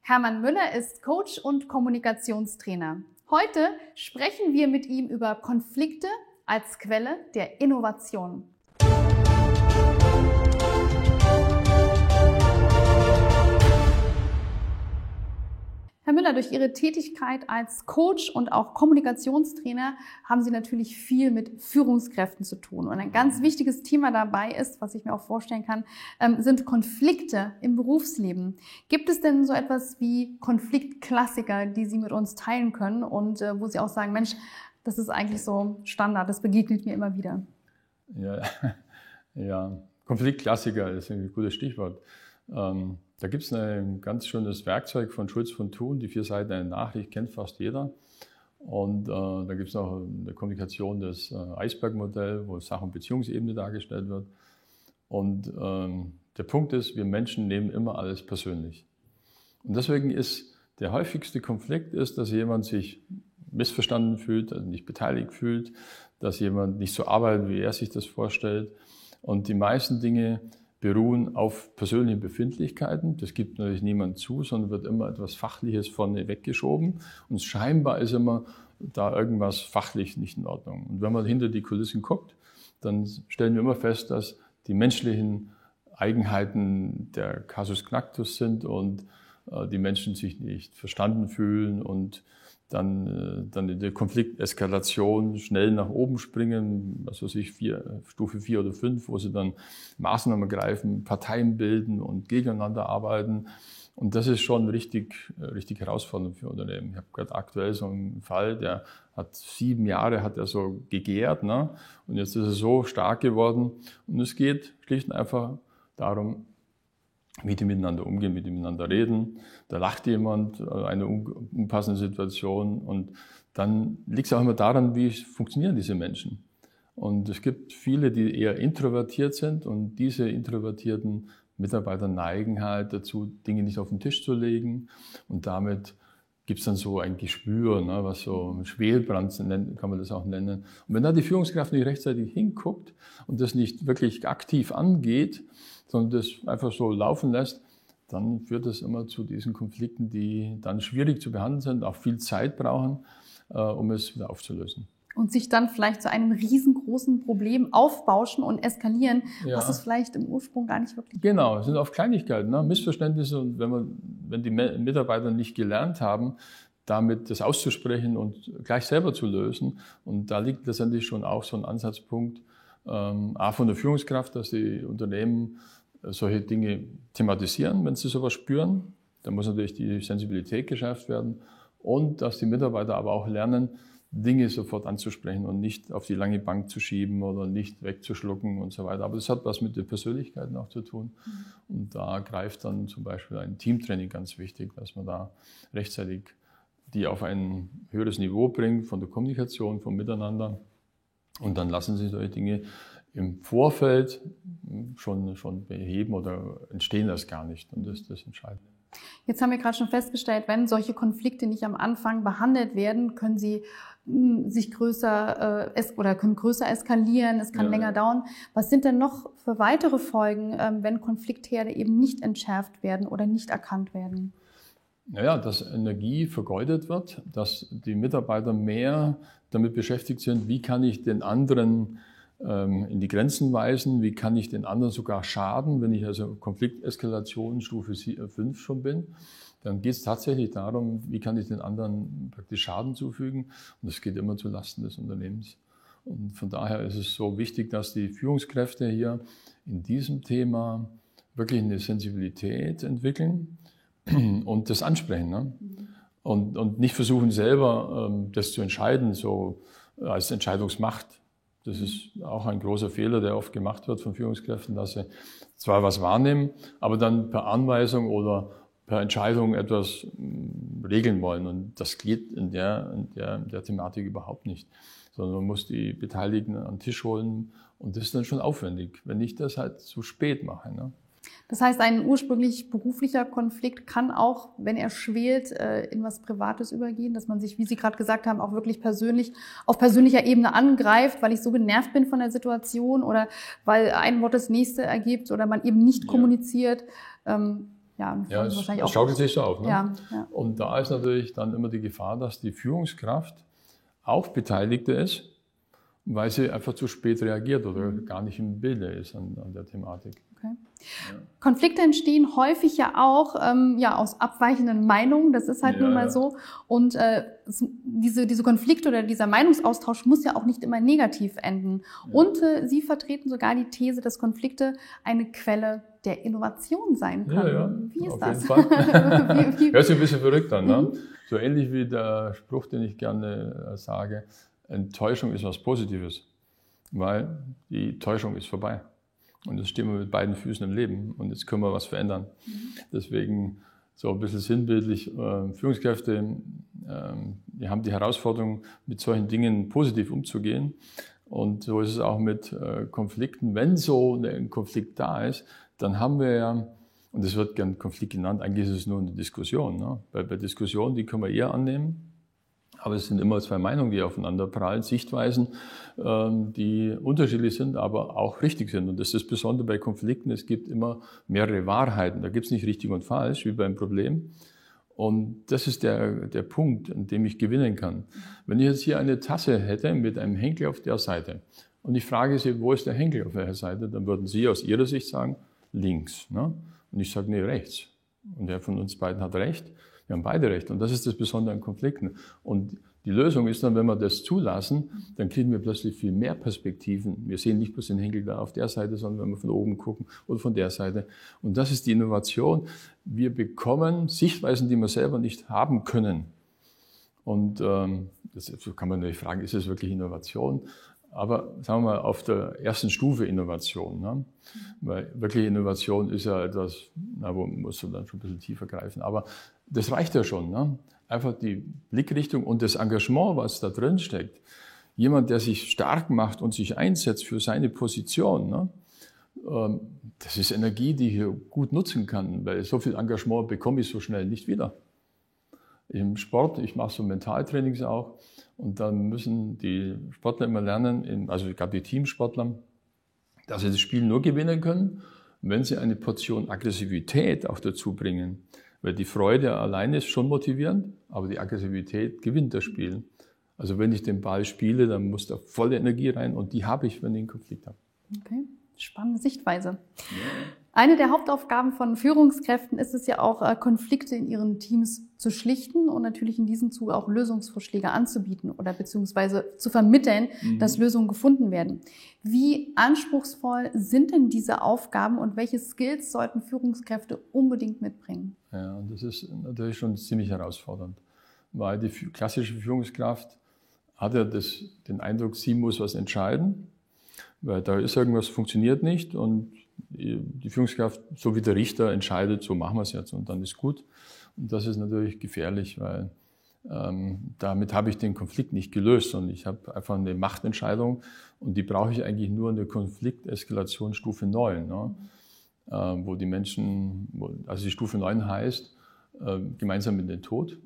Hermann Müller ist Coach und Kommunikationstrainer. Heute sprechen wir mit ihm über Konflikte als Quelle der Innovation. Herr Müller, durch Ihre Tätigkeit als Coach und auch Kommunikationstrainer haben Sie natürlich viel mit Führungskräften zu tun. Und ein ganz wichtiges Thema dabei ist, was ich mir auch vorstellen kann, sind Konflikte im Berufsleben. Gibt es denn so etwas wie Konfliktklassiker, die Sie mit uns teilen können und wo Sie auch sagen, Mensch, das ist eigentlich so Standard, das begegnet mir immer wieder? Ja, Konfliktklassiker ist ein gutes Stichwort. Da gibt es ein ganz schönes Werkzeug von Schulz von Thun, die 4 Seiten einer Nachricht, kennt fast jeder. Und da gibt es noch eine Kommunikation, das Eisbergmodell, wo Sach- und Beziehungsebene dargestellt wird. Und der Punkt ist, wir Menschen nehmen immer alles persönlich. Und deswegen ist der häufigste Konflikt, dass jemand sich missverstanden fühlt, also nicht beteiligt fühlt, dass jemand nicht so arbeitet, wie er sich das vorstellt. Und die meisten Dinge beruhen auf persönlichen Befindlichkeiten. Das gibt natürlich niemand zu, sondern wird immer etwas Fachliches vorne weggeschoben. Und scheinbar ist immer da irgendwas fachlich nicht in Ordnung. Und wenn man hinter die Kulissen guckt, dann stellen wir immer fest, dass die menschlichen Eigenheiten der Kasus Knacktus sind und die Menschen sich nicht verstanden fühlen und dann in der Konflikteskalation schnell nach oben springen, was weiß ich, Stufe 4 oder 5, wo sie dann Maßnahmen greifen, Parteien bilden und gegeneinander arbeiten. Und das ist schon richtig herausfordernd für Unternehmen. Ich habe gerade aktuell so einen Fall, der hat 7 Jahre hat er so gegärt, ne? Und jetzt ist er so stark geworden. Und es geht schlicht und einfach darum, wie die miteinander umgehen, wie die miteinander reden. Da lacht jemand, eine unpassende Situation. Und dann liegt es auch immer daran, wie funktionieren diese Menschen. Und es gibt viele, die eher introvertiert sind. Und diese introvertierten Mitarbeiter neigen halt dazu, Dinge nicht auf den Tisch zu legen. Und damit gibt es dann so ein Gespür, ne, was so Schwelbrand kann man das auch nennen. Und wenn da die Führungskraft nicht rechtzeitig hinguckt und das nicht wirklich aktiv angeht, sondern das einfach so laufen lässt, dann führt das immer zu diesen Konflikten, die dann schwierig zu behandeln sind, auch viel Zeit brauchen, um es wieder aufzulösen. Und sich dann vielleicht zu einem riesengroßen Problem aufbauschen und eskalieren, ja, was es vielleicht im Ursprung gar nicht wirklich Genau, es sind oft Kleinigkeiten, ne? Missverständnisse. Und wenn die Mitarbeiter nicht gelernt haben, damit das auszusprechen und gleich selber zu lösen. Und da liegt letztendlich schon auch so ein Ansatzpunkt, A von der Führungskraft, dass die Unternehmen solche Dinge thematisieren, wenn sie sowas spüren. Da muss natürlich die Sensibilität geschärft werden. Und dass die Mitarbeiter aber auch lernen, Dinge sofort anzusprechen und nicht auf die lange Bank zu schieben oder nicht wegzuschlucken und so weiter. Aber das hat was mit den Persönlichkeiten auch zu tun. Und da greift dann zum Beispiel ein Teamtraining ganz wichtig, dass man da rechtzeitig die auf ein höheres Niveau bringt von der Kommunikation, vom Miteinander. Und dann lassen sich solche Dinge im Vorfeld schon beheben oder entstehen das gar nicht. Und das ist das Entscheidende. Jetzt haben wir gerade schon festgestellt, wenn solche Konflikte nicht am Anfang behandelt werden, können sie sich größer eskalieren, es kann länger dauern. Was sind denn noch für weitere Folgen, wenn Konfliktherde eben nicht entschärft werden oder nicht erkannt werden? Naja, dass Energie vergeudet wird, dass die Mitarbeiter mehr damit beschäftigt sind, wie kann ich den anderen in die Grenzen weisen, wie kann ich den anderen sogar schaden, wenn ich also Konflikteskalation Stufe 5 schon bin, dann geht es tatsächlich darum, wie kann ich den anderen praktisch Schaden zufügen, und das geht immer zulasten des Unternehmens. Und von daher ist es so wichtig, dass die Führungskräfte hier in diesem Thema wirklich eine Sensibilität entwickeln und das ansprechen, ne? Und nicht versuchen selber das zu entscheiden, so als Entscheidungsmacht. Das ist auch ein großer Fehler, der oft gemacht wird von Führungskräften, dass sie zwar was wahrnehmen, aber dann per Anweisung oder per Entscheidung etwas regeln wollen. Und das geht in der Thematik überhaupt nicht. Sondern man muss die Beteiligten an den Tisch holen, und das ist dann schon aufwendig, wenn ich das halt zu spät mache, ne? Das heißt, ein ursprünglich beruflicher Konflikt kann auch, wenn er schwelt, in was Privates übergehen, dass man sich, wie Sie gerade gesagt haben, auch wirklich auf persönlicher Ebene angreift, weil ich so genervt bin von der Situation oder weil ein Wort das nächste ergibt oder man eben nicht kommuniziert. es schaukelt sich so auf. Ne? Ja. Und da ist natürlich dann immer die Gefahr, dass die Führungskraft auch Beteiligte ist, weil sie einfach zu spät reagiert oder gar nicht im Bilde ist an der Thematik. Okay. Ja. Konflikte entstehen häufig ja auch aus abweichenden Meinungen, das ist halt nun mal so. Und diese Konflikte oder dieser Meinungsaustausch muss ja auch nicht immer negativ enden. Ja. Und Sie vertreten sogar die These, dass Konflikte eine Quelle der Innovation sein können. Ja, wie ist auf das? Jeden Fall. Hört sich ein bisschen verrückt an, ne? So ähnlich wie der Spruch, den ich gerne sage, Enttäuschung ist was Positives, weil die Täuschung ist vorbei. Und jetzt stehen wir mit beiden Füßen im Leben und jetzt können wir was verändern. Deswegen so ein bisschen sinnbildlich, Führungskräfte, die haben die Herausforderung, mit solchen Dingen positiv umzugehen. Und so ist es auch mit Konflikten. Wenn so ein Konflikt da ist, dann haben wir ja, und das wird gern Konflikt genannt, eigentlich ist es nur eine Diskussion. Ne? Bei Diskussionen, die können wir eher annehmen. Aber es sind immer zwei Meinungen, die aufeinander prallen, Sichtweisen, die unterschiedlich sind, aber auch richtig sind. Und das ist das Besondere bei Konflikten, es gibt immer mehrere Wahrheiten. Da gibt es nicht richtig und falsch, wie beim Problem. Und das ist der Punkt, an dem ich gewinnen kann. Wenn ich jetzt hier eine Tasse hätte mit einem Henkel auf der Seite und ich frage Sie, wo ist der Henkel auf welcher Seite, dann würden Sie aus Ihrer Sicht sagen, links. Ne? Und ich sage, nee, rechts. Und wer von uns beiden hat recht? Wir haben beide recht. Und das ist das Besondere an Konflikten. Und die Lösung ist dann, wenn wir das zulassen, dann kriegen wir plötzlich viel mehr Perspektiven. Wir sehen nicht bloß den Henkel da auf der Seite, sondern wenn wir von oben gucken oder von der Seite. Und das ist die Innovation. Wir bekommen Sichtweisen, die wir selber nicht haben können. Und das kann man natürlich fragen, ist es wirklich Innovation? Aber sagen wir mal auf der ersten Stufe Innovation. Ne? Weil wirklich Innovation ist ja etwas, wo musst du dann schon ein bisschen tiefer greifen. Aber das reicht ja schon. Ne? Einfach die Blickrichtung und das Engagement, was da drin steckt. Jemand, der sich stark macht und sich einsetzt für seine Position, ne? Das ist Energie, die ich hier gut nutzen kann, weil so viel Engagement bekomme ich so schnell nicht wieder. Im Sport, ich mache so Mentaltrainings auch, und dann müssen die Sportler immer lernen, also gerade die Teamsportler, dass sie das Spiel nur gewinnen können, wenn sie eine Portion Aggressivität auch dazu bringen. Weil die Freude alleine ist schon motivierend, aber die Aggressivität gewinnt das Spiel. Also wenn ich den Ball spiele, dann muss da volle Energie rein und die habe ich, wenn ich einen Konflikt habe. Okay, spannende Sichtweise. Ja. Eine der Hauptaufgaben von Führungskräften ist es ja auch, Konflikte in ihren Teams zu schlichten und natürlich in diesem Zuge auch Lösungsvorschläge anzubieten oder beziehungsweise zu vermitteln, dass Lösungen gefunden werden. Wie anspruchsvoll sind denn diese Aufgaben und welche Skills sollten Führungskräfte unbedingt mitbringen? Ja, und das ist natürlich schon ziemlich herausfordernd, weil die klassische Führungskraft hat ja den Eindruck, sie muss was entscheiden, weil da ist irgendwas, funktioniert nicht und die Führungskraft, so wie der Richter entscheidet, so machen wir es jetzt und dann ist gut. Und das ist natürlich gefährlich, weil damit habe ich den Konflikt nicht gelöst, sondern ich habe einfach eine Machtentscheidung und die brauche ich eigentlich nur in der Konflikteskalationsstufe 9, ne? Wo die Menschen, also die Stufe 9 heißt, gemeinsam in den Tod.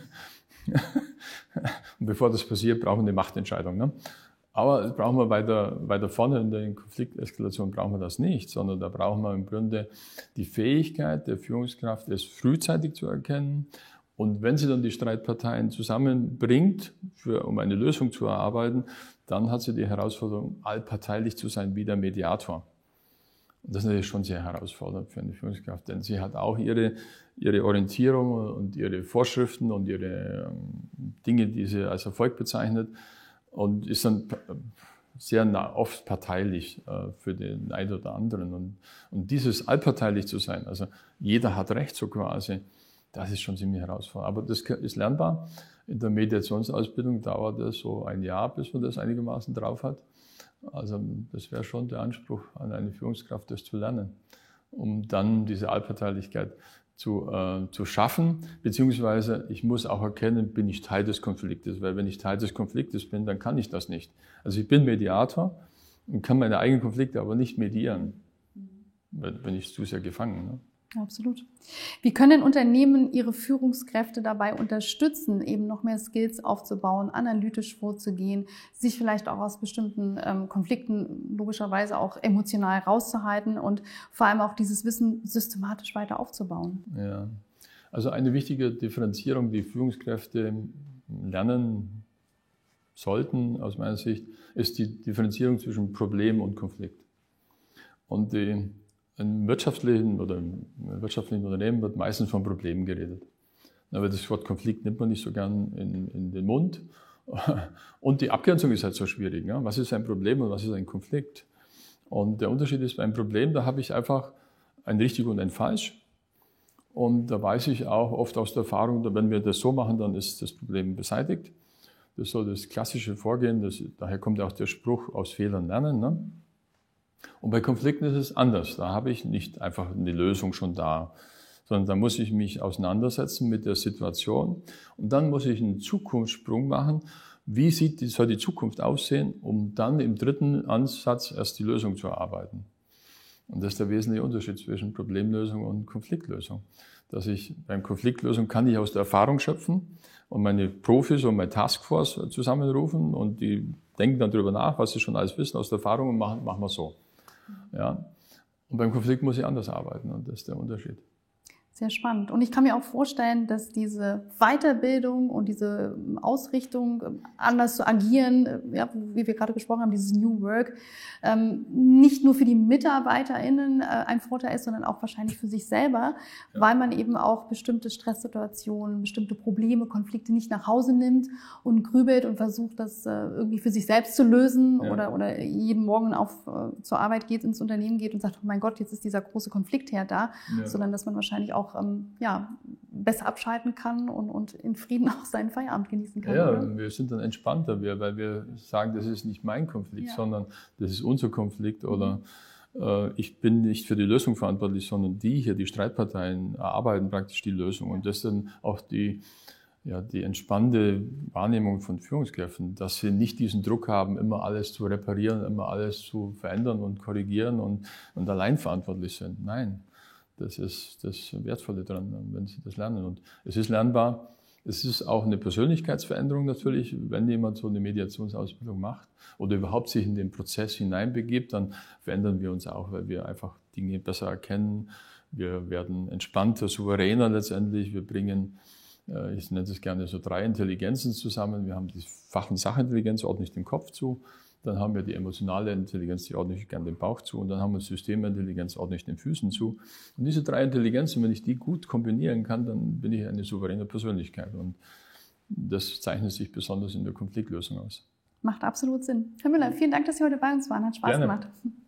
Und bevor das passiert, brauchen wir eine Machtentscheidung. Ne? Aber das brauchen wir weiter vorne in der Konflikteskalation brauchen wir das nicht, sondern da brauchen wir im Grunde die Fähigkeit der Führungskraft, es frühzeitig zu erkennen. Und wenn sie dann die Streitparteien zusammenbringt, um eine Lösung zu erarbeiten, dann hat sie die Herausforderung, allparteilich zu sein wie der Mediator. Und das ist natürlich schon sehr herausfordernd für eine Führungskraft, denn sie hat auch ihre Orientierung und ihre Vorschriften und ihre Dinge, die sie als Erfolg bezeichnet. Und ist dann sehr oft parteilich für den einen oder anderen. Und dieses allparteilich zu sein, also jeder hat Recht so quasi, das ist schon ziemlich herausfordernd. Aber das ist lernbar. In der Mediationsausbildung dauert es so ein Jahr, bis man das einigermaßen drauf hat. Also das wäre schon der Anspruch an eine Führungskraft, das zu lernen, um dann diese Allparteilichkeit zu schaffen, beziehungsweise ich muss auch erkennen, bin ich Teil des Konfliktes, weil wenn ich Teil des Konfliktes bin, dann kann ich das nicht. Also ich bin Mediator und kann meine eigenen Konflikte aber nicht medieren, wenn ich zu sehr gefangen. Ne? Absolut. Wie können Unternehmen ihre Führungskräfte dabei unterstützen, eben noch mehr Skills aufzubauen, analytisch vorzugehen, sich vielleicht auch aus bestimmten Konflikten logischerweise auch emotional rauszuhalten und vor allem auch dieses Wissen systematisch weiter aufzubauen? Ja, also eine wichtige Differenzierung, die Führungskräfte lernen sollten, aus meiner Sicht, ist die Differenzierung zwischen Problem und Konflikt. Und in wirtschaftlichen Unternehmen wird meistens von Problemen geredet. Aber das Wort Konflikt nimmt man nicht so gern in den Mund. Und die Abgrenzung ist halt so schwierig. Ja? Was ist ein Problem und was ist ein Konflikt? Und der Unterschied ist, beim Problem, da habe ich einfach ein richtig und ein falsch. Und da weiß ich auch oft aus der Erfahrung, wenn wir das so machen, dann ist das Problem beseitigt. Das ist so das klassische Vorgehen. Daher kommt auch der Spruch, aus Fehlern lernen. Ne? Und bei Konflikten ist es anders. Da habe ich nicht einfach eine Lösung schon da, sondern da muss ich mich auseinandersetzen mit der Situation und dann muss ich einen Zukunftssprung machen. Wie soll die Zukunft aussehen, um dann im dritten Ansatz erst die Lösung zu erarbeiten? Und das ist der wesentliche Unterschied zwischen Problemlösung und Konfliktlösung. Beim Konfliktlösung kann ich aus der Erfahrung schöpfen und meine Profis und meine Taskforce zusammenrufen und die denken dann darüber nach, was sie schon alles wissen aus der Erfahrung und machen wir so. Ja. Und beim Konflikt muss ich anders arbeiten und das ist der Unterschied. Sehr spannend. Und ich kann mir auch vorstellen, dass diese Weiterbildung und diese Ausrichtung, anders zu agieren, ja, wie wir gerade gesprochen haben, dieses New Work, nicht nur für die MitarbeiterInnen ein Vorteil ist, sondern auch wahrscheinlich für sich selber, ja, weil man eben auch bestimmte Stresssituationen, bestimmte Probleme, Konflikte nicht nach Hause nimmt und grübelt und versucht, das irgendwie für sich selbst zu lösen, ja, oder jeden Morgen zur Arbeit geht, ins Unternehmen geht und sagt, oh mein Gott, jetzt ist dieser große Konfliktherd da, ja, sondern dass man wahrscheinlich auch besser abschalten kann und in Frieden auch seinen Feierabend genießen kann. Ja, oder? wir sind dann entspannter, weil wir sagen, das ist nicht mein Konflikt, ja, sondern das ist unser Konflikt oder ich bin nicht für die Lösung verantwortlich, sondern die Streitparteien erarbeiten praktisch die Lösung. Und das ist dann auch die entspannte Wahrnehmung von Führungskräften, dass sie nicht diesen Druck haben, immer alles zu reparieren, immer alles zu verändern und korrigieren und allein verantwortlich sind. Nein. Das ist das Wertvolle daran, wenn Sie das lernen. Und es ist lernbar. Es ist auch eine Persönlichkeitsveränderung natürlich, wenn jemand so eine Mediationsausbildung macht oder überhaupt sich in den Prozess hineinbegibt, dann verändern wir uns auch, weil wir einfach Dinge besser erkennen. Wir werden entspannter, souveräner letztendlich. Wir bringen, ich nenne es gerne so 3 Intelligenzen zusammen. Wir haben die Fach- und Sachintelligenz, ordne ich den Kopf zu. Dann haben wir die emotionale Intelligenz, die ordne ich gerne den Bauch zu. Und dann haben wir Systemintelligenz, ordne ich den Füßen zu. Und diese 3 Intelligenzen, wenn ich die gut kombinieren kann, dann bin ich eine souveräne Persönlichkeit. Und das zeichnet sich besonders in der Konfliktlösung aus. Macht absolut Sinn. Herr Müller, vielen Dank, dass Sie heute bei uns waren. Hat Spaß gemacht.